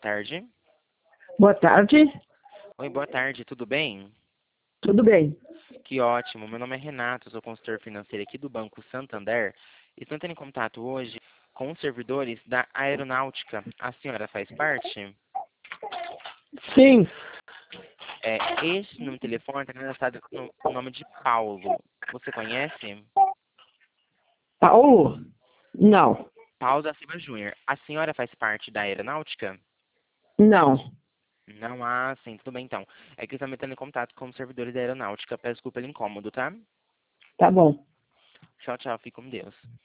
tarde. Boa tarde. Oi, boa tarde, tudo bem? Tudo bem? Que ótimo. Meu nome é Renato, sou consultor financeiro aqui do Banco Santander. Estou entrando em contato hoje com os servidores da aeronáutica. A senhora faz parte? Sim. Este número de telefone está cadastrado no nome de Paulo. Você conhece? Paulo? Não. Paulo da Silva Júnior. A senhora faz parte da aeronáutica? Não. Não, sim, tudo bem então. É que estamos entrando em contato com os servidores da aeronáutica. Peço desculpa pelo incômodo, tá? Tá bom. Tchau, tchau, fique com Deus.